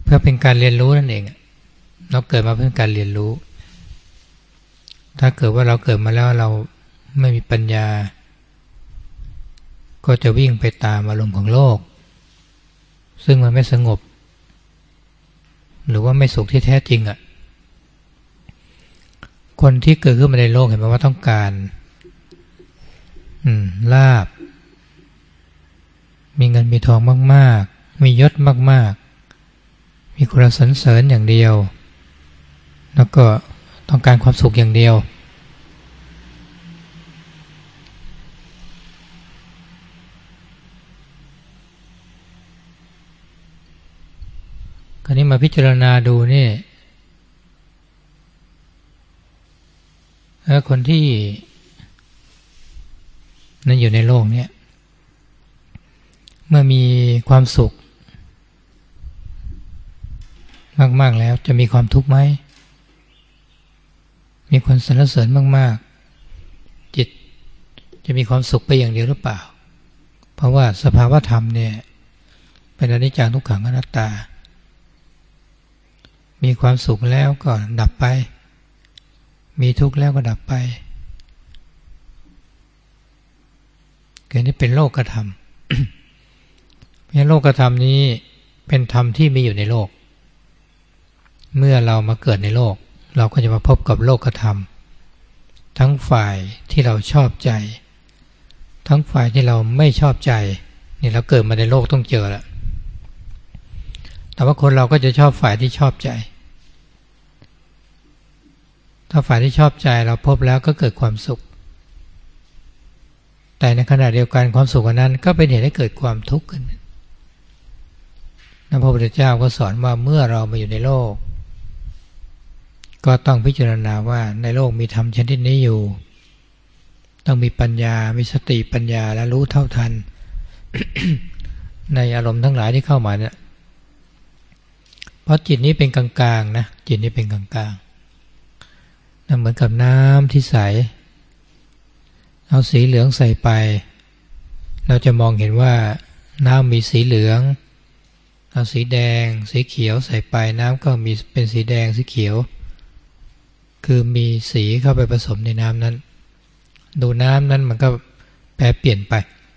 พื่อเป็นการเรียนรู้นั่นเองเราเกิดมาเพื่อการเรียนรู้ถ้าเกิดว่าเราเกิดมาแล้วเราไม่มีปัญญาก็จะวิ่งไปตามอารมณ์ของโลกซึ่งมันไม่สงบหรือว่าไม่สุขที่แท้จริงคนที่เกิดขึ้นมาในโลกเห็นไหมว่าต้องการลาภมีเงินมีทองมากๆมียศมากๆมีคนสรรเสริญอย่างเดียวแล้วก็ต้องการความสุขอย่างเดียวคราวนี้มาพิจารณาดูนี่คนที่นั่นอยู่ในโลกนี้เมื่อมีความสุขมากๆแล้วจะมีความทุกข์ไหมมีคนสรรเสริญมากๆจิตจะมีความสุขไปอย่างเดียวหรือเปล่าเพราะว่าสภาวธรรมเนี่ยเป็นอนิจจังทุกขังอนัตตามีความสุขแล้วก็ดับไปมีทุกข์แล้วก็ดับไปเกิดนี้เป็นโลกธรรม เพราะโลกธรรมนี้เป็นธรรมที่มีอยู่ในโลกเมื่อเรามาเกิดในโลกเราก็จะมาพบกับโลกธรรมทั้งฝ่ายที่เราชอบใจทั้งฝ่ายที่เราไม่ชอบใจนี่เราเกิดมาในโลกต้องเจอแล้วแต่ว่าคนเราก็จะชอบฝ่ายที่ชอบใจถ้าฝ่ายที่ชอบใจเราพบแล้วก็เกิดความสุขแต่ในขณะเดียวกันความสุขนั้นก็เป็นเหตุให้เกิดความทุกข์ขึ้นพระพุทธเจ้าก็สอนว่าเมื่อเรามาอยู่ในโลกก็ต้องพิจารณาว่าในโลกมีธรรมชนิดนี้อยู่ต้องมีปัญญามีสติปัญญาและรู้เท่าทัน ในอารมณ์ทั้งหลายที่เข้ามาเนี่ยเพราะจิตนี้เป็นกลางๆนะจิตนี้เป็นกลางๆเหมือนกับน้ำที่ใสเอาสีเหลืองใส่ไปเราจะมองเห็นว่าน้ำมีสีเหลืองเอาสีแดงสีเขียวใส่ไปน้ำก็มีเป็นสีแดงสีเขียวคือมีสีเข้าไปผสมในน้ำนั้นดูน้ำนั้นมันก็แปรเปลี่ยนไป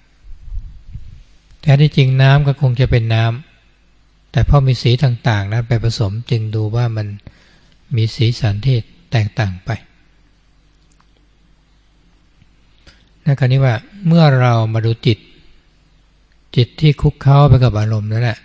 แต่ที่จริงน้ำก็คงจะเป็นน้ำแต่พอมีสีต่างๆนั้นไปผสมจึงดูว่ามันมีสีสันที่แตกต่างไปนั่นคือนี้ว่าเมื่อเรามาดูจิตที่คุกเข้าไปกับอารมณ์นั่นแหละ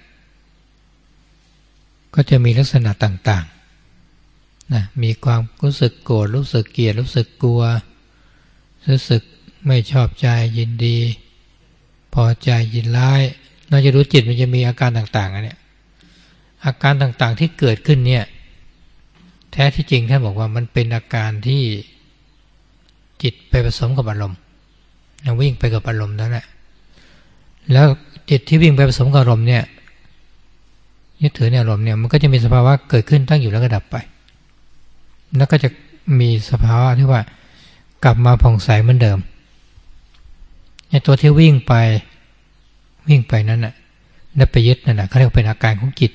ก็จะมีลักษณะต่างๆนะมีความรู้สึกโกรธรู้สึกเกลียดรู้สึกกลัวรู้สึกไม่ชอบใจยินดีพอใจยินร้ายเราจะรู้จิตมันจะมีอาการต่างๆเนี่ยอาการต่างๆที่เกิดขึ้นเนี่ยแท้ที่จริงท่านบอกว่ามันเป็นอาการที่จิตไปผสมกับอารมณ์วิ่งไปกับอารมณ์นั่นแหละแล้วจิตที่วิ่งไปผสมกับอารมณ์เนี่ยยึดถือในอารมณ์เนี่ยมันก็จะมีสภาวะเกิดขึ้นตั้งอยู่แล้วก็ดับไปแล้วก็จะมีสภาวะที่ว่ากลับมาผ่องใสเหมือนเดิมในตัวที่วิ่งไปนั้นน่ะแล้วไปยึดนั่นน่ะเขาเรียกเป็นอาการของจิต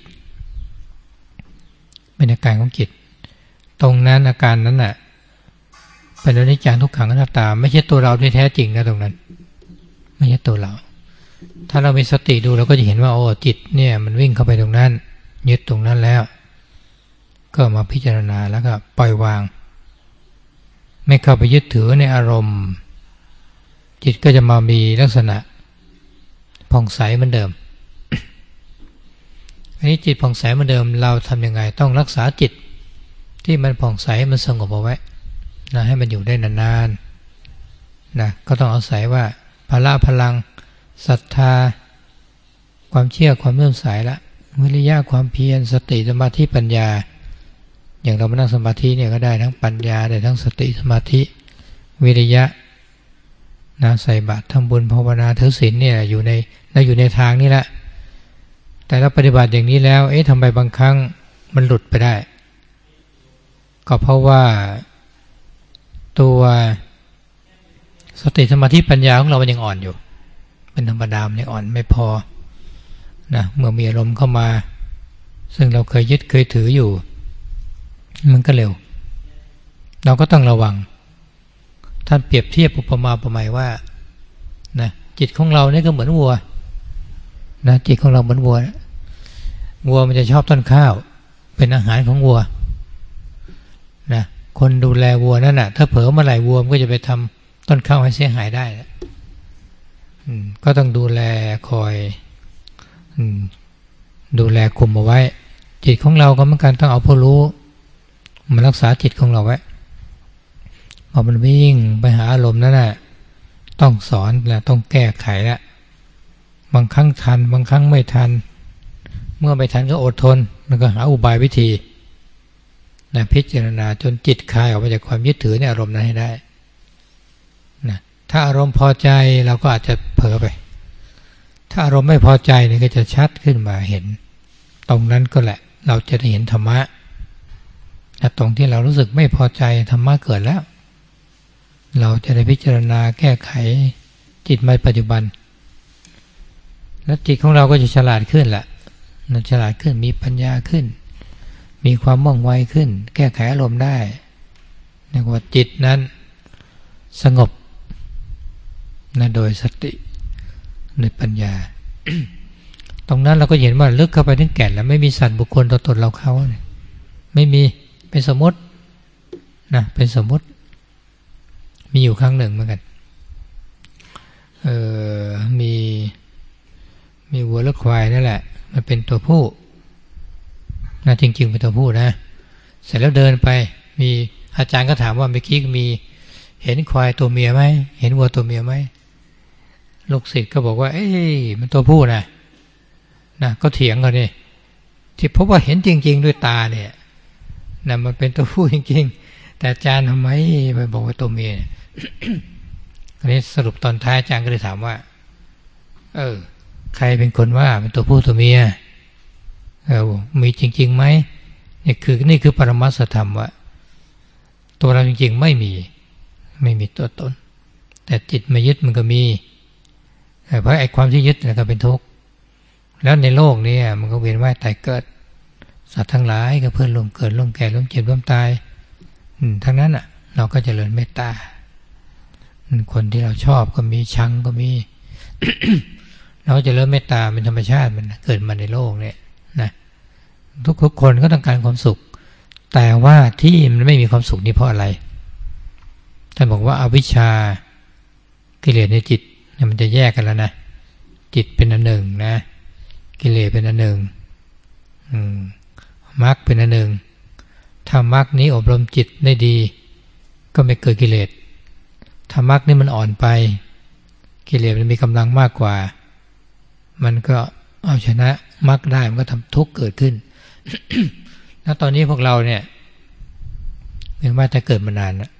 เป็นอาการของจิตตรงนั้นอาการนั้นน่ะเป็นอนิจจังทุกขังอนัตตาไม่ใช่ตัวเราที่แท้จริงนะตรงนั้นไม่ใช่ตัวเราถ้าเรามีสติดูเราก็จะเห็นว่าโอ้จิตเนี่ยมันวิ่งเข้าไปตรงนั้นยึดตรงนั้นแล้วก็มาพิจารณาแล้วก็ปล่อยวางไม่เข้าไปยึดถือในอารมณ์จิตก็จะมามีลักษณะผ่องใสเหมือนเดิมอันนี้จิตผ่องใสเหมือนเดิมเราทำยังไงต้องรักษาจิตที่มันผ่องใสมันสงบเอาไว้นะให้มันอยู่ได้นานๆนะก็ต้องอาศัยว่าพลังศรัทธาความเชื่อความเลื่อมใสละวิริยะความเพียรสติสมาธิปัญญาอย่างเรามานั่งสมาธิเนี่ยก็ได้ทั้งปัญญาได้ทั้งสติสมาธิวิริยะนะใส่บาตรทำบุญภาวนาถือศีลเนี่ยอยู่ในทางนี้แหละแต่เราปฏิบัติอย่างนี้แล้วทำไมบางครั้งมันหลุดไปได้ก็เพราะว่าตัวสติสมาธิปัญญาของเรามันยังอ่อนอยู่เป็นธรรมดามันยังอ่อนไม่พอนะเมื่อมีอารมณ์เข้ามาซึ่งเราเคยยึดเคยถืออยู่มันก็เร็วเราก็ต้องระวังท่านเปรียบเทียบอุปมาอุปไมยว่านะจิตของเราเนี่ยก็เหมือนวัวนะจิตของเราเหมือนวัววัวมันจะชอบต้นข้าวเป็นอาหารของวัวนะคนดูแลวัวนั่นน่ะถ้าเผลอเมื่อไหร่วัวมันก็จะไปทำต้นข้าวให้เสียหายได้ก็ต้องดูแลคอยดูแลคุมเอาไว้จิตของเราก็เหมือนกันต้องเอาผู้รู้มารักษาจิตของเราไว้พอมันวิ่งไปหาอารมณ์นั่นน่ะต้องสอนและต้องแก้ไขละบางครั้งทันบางครั้งไม่ทันเมื่อไม่ทันก็อดทนแล้วก็หาอุบายวิธีนะพิจารณาจนจิตคลายออกมาจากความยึดถือในอารมณ์นั้นให้ได้นะถ้าอารมณ์พอใจเราก็อาจจะเผลอไปถ้าอารมณ์ไม่พอใจนี่ก็จะชัดขึ้นมาเห็นตรงนั้นก็แหละเราจะได้เห็นธรรมะแต่ตรงที่เรารู้สึกไม่พอใจธรรมะเกิดแล้วเราจะได้พิจารณาแก้ไขจิตในปัจจุบันแล้วจิตของเราก็จะฉลาดขึ้นแหละฉลาดขึ้นมีปัญญาขึ้นมีความว่องไวขึ้นแก้ไขอารมณ์ได้เรียกว่าจิตนั้นสงบนะโดยสติในปัญญา ตรงนั้นเราก็เห็นว่าลึกเข้าไปถึงแก่นแล้วไม่มีสัตว์บุคคลตัวตนเราเขาไม่มีเป็นสมมตินะเป็นสมมติมีอยู่ครั้งหนึ่งเหมือนกันมีวัวและควายนั่นแหละมันเป็นตัวผู้นะจริงๆเป็นตัวผู้นะเสร็จแล้วเดินไปมีอาจารย์ก็ถามว่าเมื่อกี้มีเห็นควายตัวเมียไหมเห็นวัวตัวเมียไหมลูกศิษย์ก็บอกว่าเอ้ยมันตัวผู้นะก็เถียงกันนี่ที่พบว่าเห็นจริงๆด้วยตาเนี่ยนะมันเป็นตัวผู้จริงๆแต่อาจารย์ทำไมไปบอกว่าตัวเมียอันนี้สรุปตอนท้ายอาจารย์ก็เลยถามว่าใครเป็นคนว่าเป็นตัวผู้ตัวเมียมีจริงๆไหมนี่คือปรมัตถธรรมว่าตัวเราจริงๆไม่มีตัวตนแต่จิตมายึดมันก็มีเพราะไอ้ความที่ยึดก็เป็นทุกข์แล้วในโลกนี้มันก็เวียนว่ายตายเกิดสัตว์ทั้งหลายก็เพื่อนร่วมเกิดร่วมแก่ร่วมเจ็บร่วมตายทั้งนั้นเราก็เจริญเมตตาคนที่เราชอบก็มีชังก็มี เราจะเริ่มเมตตาเป็นธรรมชาติมันเกิดมาในโลกเนี่ยนะทุกคนก็ต้องการความสุขแต่ว่าที่มันไม่มีความสุขนี่เพราะอะไรท่านบอกว่าอวิชชากิเลสในจิตเนี่ยมันจะแยกกันแล้วนะจิตเป็นอันหนึ่งนะกิเลสเป็นอันหนึ่งมรรคเป็นอันหนึ่งถ้ามรรคนี้อบรมจิตได้ดีก็ไม่เกิดกิเลสถ้ามรรคนี้มันอ่อนไปกิเลสมันมีกำลังมากกว่ามันก็เอาชนะมรรคได้มันก็ทำทุกข์เกิดขึ้น แล้วตอนนี้พวกเราเนี่ยเห็นว่าจะเกิดมานานแล้ว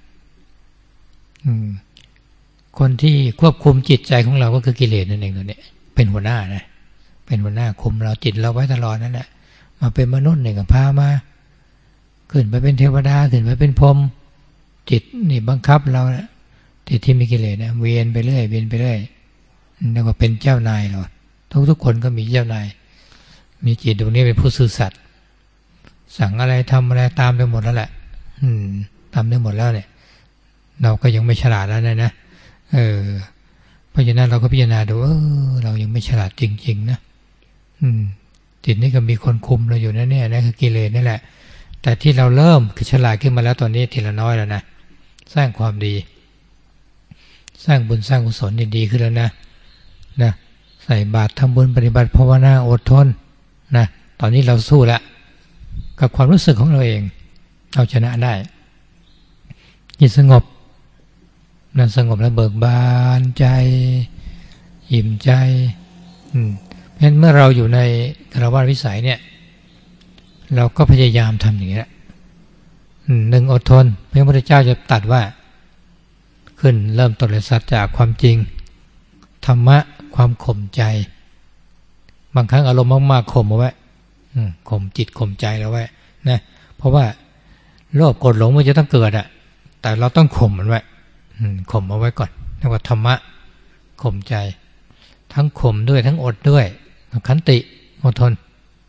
คนที่ควบคุมจิตใจของเราก็คือกิเลสนั่นเองตัวนี้เป็นหัวหน้านะเป็นหัวหน้าคุมเราจิตเราไว้ตลอดนั่นแหละมาเป็นมนุษย์เนี่ยก็พามาขึ้นไปเป็นเทวดาขึ้นไปเป็นพรหมจิตนี่บังคับเรานะจิตที่มีกิเลสเนี่ยเวียนไปเรื่อยเวียนไปเรื่อยแล้วก็เป็นเจ้านายเราทุกคนก็มีเจ้านายมีจิตตรงนี้เป็นผู้ซื่อสัตย์สั่งอะไรทำอะไรตามไปหมดแล้วแหละทำได้หมดแล้วเนี่ยเราก็ยังไม่ฉลาดแล้วนะเพราะฉะนั้นเราก็พิจารณาดูเรายังไม่ฉลาดจริงๆนะจิตนี่ก็มีคนคุมเราอยู่นะเนี่ยนั่นคือกิเลสนี่แหละแต่ที่เราเริ่มคือฉลาดขึ้นมาแล้วตอนนี้ทีละน้อยแล้วนะสร้างความดีสร้างบุญสร้างกุศลดีขึ้นแล้วนะใส่บาตรทำบุญปฏิบัติภาวนาอดทนนะตอนนี้เราสู้ละกับความรู้สึกของเราเองเอาชนะได้จิตสงบสงบแล้วเบิกบานใจอิ่มใจเพราะฉะนั้นเมื่อเราอยู่ในคฤหัสถ์วิสัยเนี่ยเราก็พยายามทำอย่างนี้แหละหนึ่งอดทนพระพุทธเจ้าจะตรัสว่าขึ้นเริ่มต้นเลยสัจจะความจริงธรรมะความข่มใจบางครั้งอารมณ์มากๆข่มเอาไว้ข่มจิตข่มใจเราไว้นะเพราะว่าโลภโกรธหลงมันจะต้องเกิดแต่เราต้องข่มมันไว้ข่มเอาไว้ก่อนเรียกว่าธรรมะข่มใจทั้งข่มด้วยทั้งอดด้วยขันติอดทน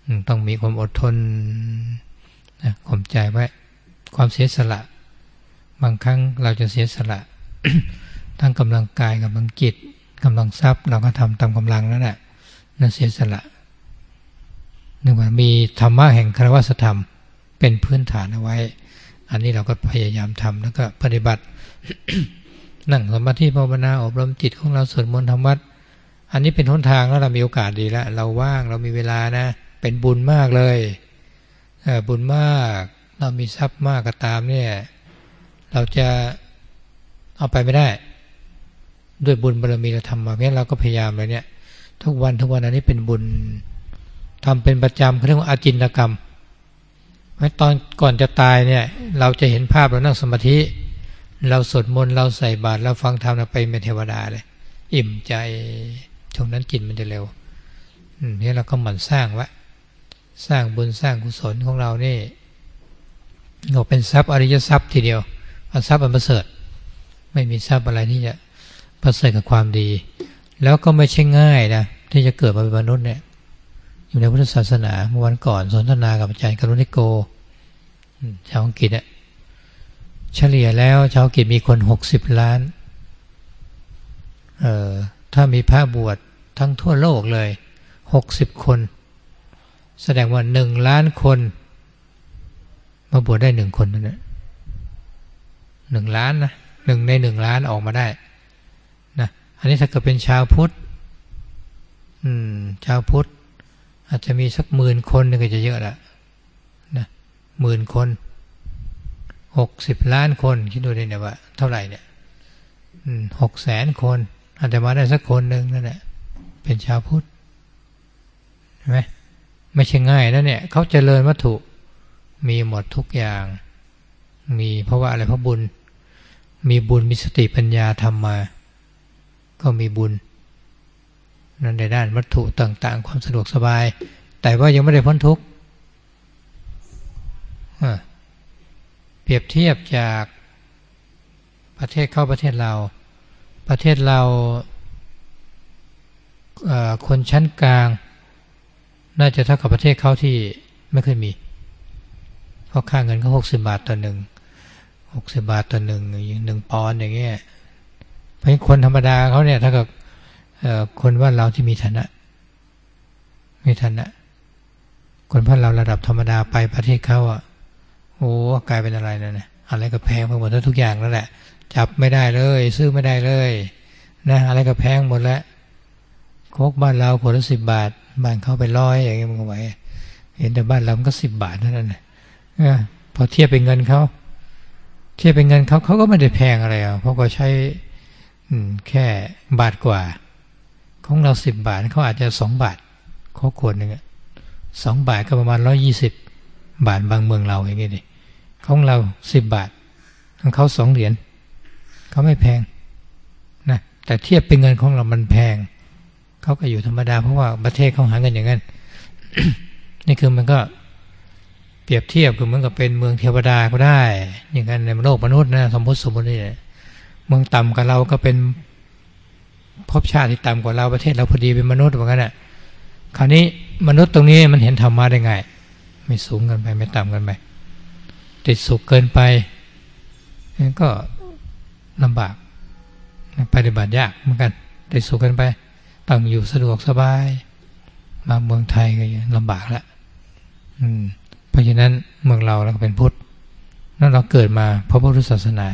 ต้องมีความอดทนนะข่มใจไว้ความเสียสละบางครั้งเราจะเสียสละ ทั้งกำลังกายกำลังจิตกำลังทรัพย์เราก็ทำตามกำลังนั่นแหละนั่นเสียสละนึกว่ามีธรรมะแห่งคารวะธรรมเป็นพื้นฐานเอาไว้อันนี้เราก็พยายามทำแล้วก็ปฏิบัติ นั่งสมาธิภาวนาอบรมจิตของเราสวดมนต์ทำวัดอันนี้เป็นหนทางแล้วเรามีโอกาสดีแล้วเราว่างเรามีเวลานะเป็นบุญมากเลยบุญมากเรามีทรัพย์มากก็ตามเนี่ยเราจะเอาไปไม่ได้ด้วยบุญบารมีเราทำมาเพราะฉะนั้นเราก็พยายามเลยเนี่ยทุกวันอันนี้เป็นบุญทำเป็นประจำเขาเรียกว่าอาจินตกรรมเพราะตอนก่อนจะตายเนี่ยเราจะเห็นภาพเรานั่งสมาธิเราสวดมนต์เราใส่บาตรเราฟังธรรมเราไปเป็นเทวดาเลยอิ่มใจช่วงนั้นจิตมันจะเร็วนี่เราก็หมั่นสร้างไว้สร้างบุญสร้างกุศลของเรานี่ก็เป็นทรัพย์อริยทรัพย์ทีเดียวทรัพย์อันประเสริฐไม่มีทรัพย์อะไรที่จะประเสริฐกับความดีแล้วก็ไม่ใช่ง่ายนะที่จะเกิดมาเป็นมนุษย์เนี่ยอยู่ในพุทธศาสนาเมื่อวันก่อนสนทนากับอาจารย์กรุณิโกชาวอังกฤษเนี่ยเฉลี่ยแล้วชาวอังกฤษมีคน60 ล้านถ้ามีพระบวชทั้งทั่วโลกเลย60 คนแสดงว่า1 ล้านคนมาบวชได้1 คนนั่นแหละ1 ล้านนะ1 ใน 1 ล้านออกมาได้นะอันนี้ถ้าเกิดเป็นชาวพุทธชาวพุทธอาจจะมีสัก10,000 คนนี่ก็จะเยอะละนะ10,000 คน60 ล้านคนคิดดูดิเนี่ยว่าเท่าไหร่เนี่ย600,000 คนอาจจะมาได้สักคนหนึ่งนั่นแหละเป็นชาวพุทธเห็นไหมไม่ใช่ง่ายนะเนี่ยเขาเจริญวัตถุมีหมดทุกอย่างมีเพราะว่าอะไรเพราะบุญมีบุญมีสติปัญญาทำมาก็มีบุญนั่นในด้านวัตถุต่างๆความสะดวกสบายแต่ว่ายังไม่ได้พ้นทุกข์เปรียบเทียบจากประเทศเข้าประเทศเราคนชั้นกลางน่าจะเท่ากับประเทศเขาที่ไม่เคยมีเพราะค่าเงินเขา60 บาทต่อ60 บาทต่อ1 ปอนด์อย่างเงี้ยเพราะคนธรรมดาเขาเนี่ยถ้ากับคนว่าเราที่มีฐานะคนบ้านเราระดับธรรมดาไปประเทศเขาโอ้กลายเป็นอะไรนะอะไรก็แพงไปหมดทุกอย่างแล้วแหละจับไม่ได้เลยซื้อไม่ได้เลยนะอะไรก็แพงหมดแล้วโค้กบ้านเราขวดละ10 บาทบ้านเขาไป100อย่างเงี้ยมันก็ไหวเห็นแต่บ้านเรามันก็10 บาทเท่านั้นนะพอเทียบเป็นเงินเขาเขาก็ไม่ได้แพงอะไรเพราะก็ใช้แค่บาทกว่าของเรา10 บาทเขาอาจจะ2 บาทโค้กขวดหนึ่ง2 บาทก็ประมาณ120 บาทบางเมืองเราอย่างเงี้ยดิของเรา10 บาทของเขา2 เหรียญเขาไม่แพงนะแต่เทียบเป็นเงินของเรามันแพงเขาก็อยู่ธรรมดาเพราะว่าประเทศเขาหาเงินอย่างนั้น นี่คือมันก็เปรียบเทียบคือเหมือนกับเป็นเมืองเทวดาก็ได้อย่างนั้นในโลกมนุษย์นะสมมตินี่เมืองต่ำกับเราก็เป็นภพชาติที่ต่ำกว่าเราประเทศเราพอดีเป็นมนุษย์เหมือนกันคราวนี้มนุษย์ตรงนี้มันเห็นธรรมะได้ไงไม่สูงเกินไปไม่ต่ำเกินไปติดสุขเกินไปก็ลำบากปฏิบัติยากเหมือนกันติดสุขเกินไปต้องอยู่สะดวกสบายมาเมืองไทยก็ลำบากละเพราะฉะนั้นเมืองเราก็เป็นพุทธนั่นเราเกิดมาเพราะพุทธศาสนา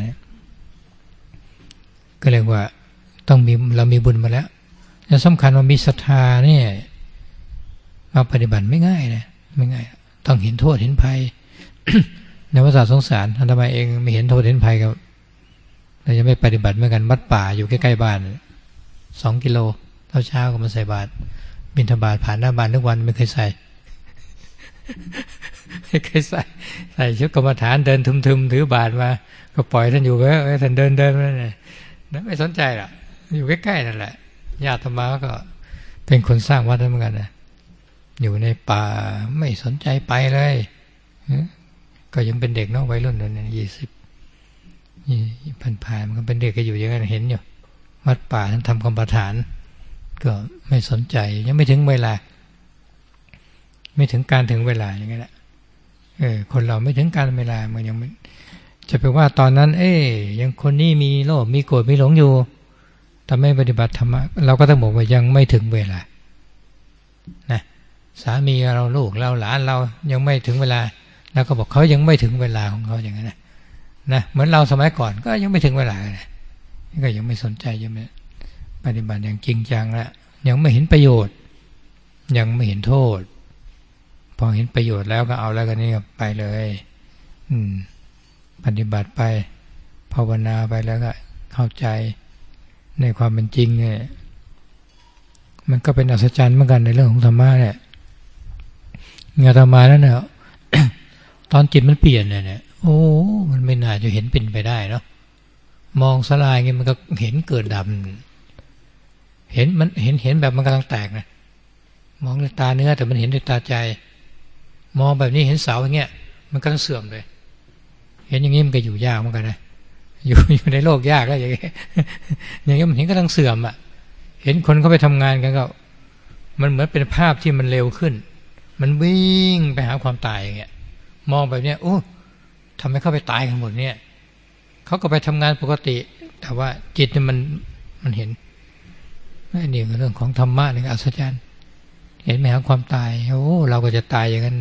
ก็เรียกว่าต้องมีเรามีบุญมาแล้วและสำคัญว่ามีศรัทธาเนี่ยมาปฏิบัติไม่ง่ายนะไม่ง่ายต้องเห็นโทษเห็นภัย ในวัฏสงสารทำไมเองไม่เห็นโทษเห็นภัยกับเราจะไม่ปฏิบัติเหมือนกันวัดป่าอยู่ใกล้ๆบ้าน2 กิโลเช้าก็มาใส่บาตรบิณฑบาตผ่านหน้าบ้านทุกวันไม่เคยใส่ไม่เคยใส่ชุดกรรมฐานเดินทึมๆถือบาตรมาก็ปล่อยท่านอยู่ไว้ท่านเดินมาเนี่ยไม่สนใจหรอกอยู่ใกล้ๆนั่นแหละญาติธรรมะก็เป็นคนสร้างวัดเหมือนกันนะอยู่ในป่าไม่สนใจไปเลยก็ยังเป็นเด็กเนาะวัยรุ่นเนี่ย20ผ่านมันก็เป็นเด็กก็อยู่อย่างนั้นเห็นอยู่วัดป่าท่านทำกรรมฐานก็ไม่สนใจยังไม่ถึงเวลาไม่ถึงการถึงเวลาอย่างนี้แหละคนเราไม่ถึงการเวลามันยังจะไปว่าตอนนั้นยังคนนี้มีโลภมีโกรธมีหลงอยู่แต่ไม่ปฏิบัติธรรมะเราก็ต้องบอกว่ายังไม่ถึงเวลานะสามีเราลูกเราหลานเรายังไม่ถึงเวลาแล้วก็บอกเขายังไม่ถึงเวลาของเขาอย่างนั้นนะเหมือนเราสมัยก่อนก็ยังไม่ถึงเวลานะก็ยังไม่สนใจยังไม่ปฏิบัติอย่างจริงจังแล้วยังไม่เห็นประโยชน์ยังไม่เห็นโทษพอเห็นประโยชน์แล้วก็เอาแล้วกันนี่ไปเลยปฏิบัติไปภาวนาไปแล้วก็เข้าใจในความเป็นจริงเนี่ยมันก็เป็นอัศจรรย์เหมือนกันในเรื่องของธรรมะเนี่ยงานธรรมะนั่นเนี่ย ตอนจิตมันเปลี่ยนเนี่ยโอ้มันไม่น่าจะเห็นเป็นไปได้เนาะมองสลายเงี้ยมันก็เห็นเกิดดับเห็นมันเห็นแบบมันกำลังแตกนะมองด้วยตาเนื้อแต่มันเห็นด้วยตาใจมองแบบนี้เห็นเสาอย่างเงี้ยมันกำลังเสื่อมเลยเห็นอย่างนี้มันก็อยู่ยากเหมือนกันนะอยู่ในโลกยากแล้วอย่างเงี้ยอย่างเงี้ยมันเห็นกำลังเสื่อมอ่ะเห็นคนเขาไปทำงานกันก็มันเหมือนเป็นภาพที่มันเร็วขึ้นมันวิ่งไปหาความตายอย่างเงี้ยมองแบบเนี้ยโอ้ทำให้เขาไปตายกันหมดเนี่ยเขาก็ไปทำงานปกติแต่ว่าจิตเนี่ยมันเห็นนี่คือเรื่องของธรรมะนี่อัศจรรย์เห็นไหมหาความตายโอ้เราก็จะตายอย่างนั้น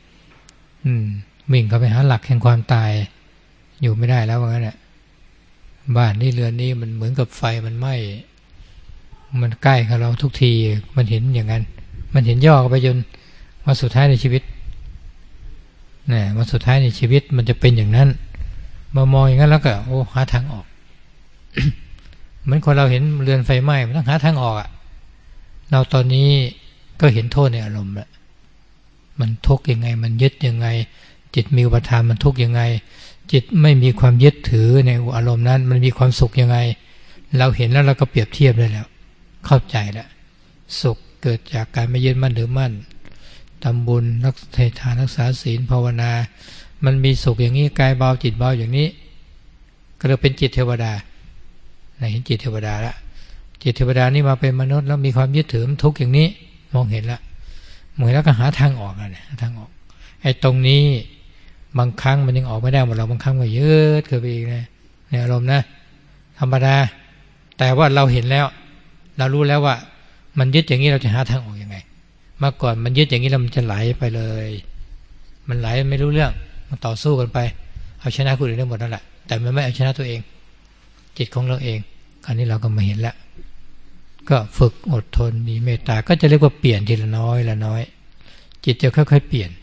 วิ่งเข้าไปหาหลักแห่งความตายอยู่ไม่ได้แล้วว่างั้นแหละบ้านนี่เรือนนี้มันเหมือนกับไฟมันไหม้มันใกล้กับเราทุกทีมันเห็นอย่างนั้นมันเห็นย่อไปจนวันสุดท้ายในชีวิตเนี่ยวันสุดท้ายในชีวิตมันจะเป็นอย่างนั้นมามองอย่างนั้นแล้วก็โอ้หาทางออก เหมือนคนเราเห็นเรือนไฟไหม้มันต้องหาทางออกอ่ะเราตอนนี้ก็เห็นโทษในอารมณ์แล้วมันทุกข์ยังไงมันยึดยังไงจิตมีอุปทานมันทุกข์ยังไงจิตไม่มีความยึดถือในอารมณ์นั้นมันมีความสุขยังไงเราเห็นแล้วเราก็เปรียบเทียบได้แล้วเข้าใจแล้วสุขเกิดจากการไม่ยึดมั่นหรือมั่นทำบุญรักทานรักษาศีลภาวนามันมีสุขอย่างนี้กายเบาจิตเบาอย่างนี้ก็เลยเป็นจิตเทวดาเห็นจิตเทวดาแล้วจิตเทวดานี่มาเป็นมนุษย์แล้วมีความยึดถือทุกข์อย่างนี้มองเห็นแล้วมองเห็นแล้วก็หาทางออกนะทางออกไอ้ตรงนี้บางครั้งมันยังออกไม่ได้หมดเราบางครั้งก็ยืดเกินไปอีกนะในอารมณ์นะธรรมดาแต่ว่าเราเห็นแล้วเรารู้แล้วว่ามันยึดอย่างนี้เราจะหาทางออกยังไงเมื่อก่อนมันยึดอย่างนี้แล้วมันจะไหลไปเลยมันไหลไม่รู้เรื่องมันต่อสู้กันไปเอาชนะคนอื่นได้หมดนั่นแหละแต่มันไม่เอาชนะตัวเองจิตของเราเองคราวนี้เราก็มาเห็นแล้วก็ฝึกอดทนมีเมตตาก็จะเรียกว่าเปลี่ยนทีละน้อยละน้อยจิตจะค่อยๆเปลี่ยน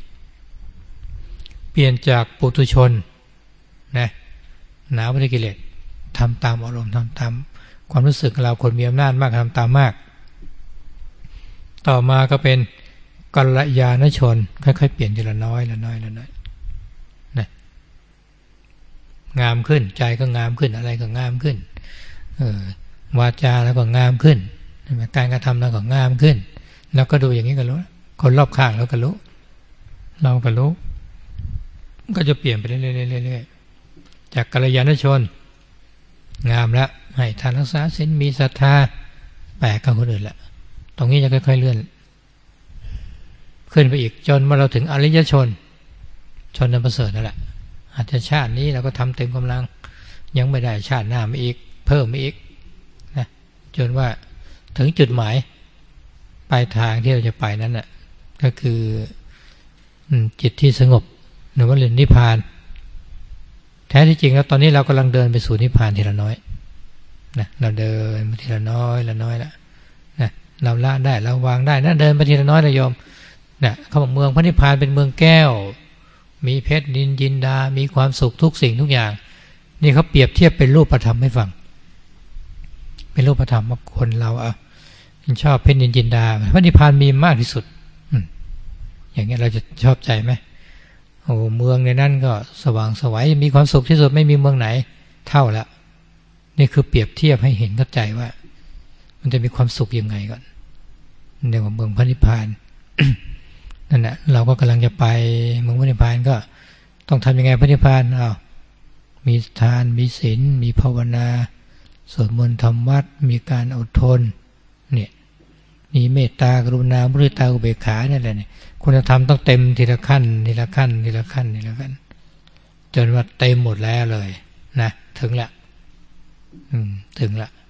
จากปุถุชนนะหนาวิกิเลสทำตามอารมณ์ทำตามความรู้สึกเราคนมีอำนาจมากทำตามมากต่อมาก็เป็นกัลยาณชนค่อยๆเปลี่ยนทีละน้อยละน้อยละน้อยนะงามขึ้นใจก็งามขึ้นอะไรก็งามขึ้นวาจาแล้วก็งามขึ้นการกระทำแล้วก็งามขึ้นแล้วก็ดูอย่างนี้ก็รู้คนรอบข้างเราก็รู้เราก็รู้ก็จะเปลี่ยนไปเรื่อยๆจากกัลยาณชนงามแล้วให้ทานรักษาศีลมีศรัทธาแปลกกับคนอื่นละตรงนี้จะค่อยๆเลื่อนขึ้นไปอีกจนเมื่อเราถึงอริยชนนั้นประเสริฐนั่นแหละอาจจะชาตินี้เราก็ทำเต็มกำลังยังไม่ได้ชาติหน้ามาอีกเพิ่มมาอีกนะจนว่าถึงจุดหมายปลายทางที่เราจะไปนั้นน่ะก็คือจิตที่สงบหรือว่าเรื่องนิพพานแท้ที่จริงแล้วตอนนี้เรากำลังเดินไปสู่นิพพานทีละน้อยนะเราเดินไปทีละน้อยละน้อยละนะเราละได้เราวางได้นะเดินไปทีละน้อยนะโยมนะเขาบอกเมืองพระนิพพานเป็นเมืองแก้วมีเพชรนินจินดามีความสุขทุกสิ่งทุกอย่างนี่เขาเปรียบเทียบเป็นรูปธรรมให้ฟังเป็นรูปธรรมว่าคนเราชอบเพชรนินจินดาพระนิพพานมีมากที่สุดอย่างเงี้ยเราจะชอบใจไหมโอ้เมืองในนั้นก็สว่างไสวมีความสุขที่สุดไม่มีเมืองไหนเท่าละนี่คือเปรียบเทียบให้เห็นเข้าใจว่ามันจะมีความสุขยังไงก่อนเรื่องของเมืองพระนิพพาน นั่นแหละเราก็กำลังจะไปเมืองพระนิพพานก็ต้องทำยังไงพระนิพพานมีทานมีศีลมีภาวนาสวดมนต์ทำวัดมีการอดทนเนี่ยมีเมตตากรุณามุทิตาอุเบกขาเนี่ยแหละเนี่ยคุณธรรมต้องเต็มทีละขั้นทีละขั้นทีละขั้นทีละขั้นจนว่าเต็มหมดแล้วเลยนะถึงละถึงละ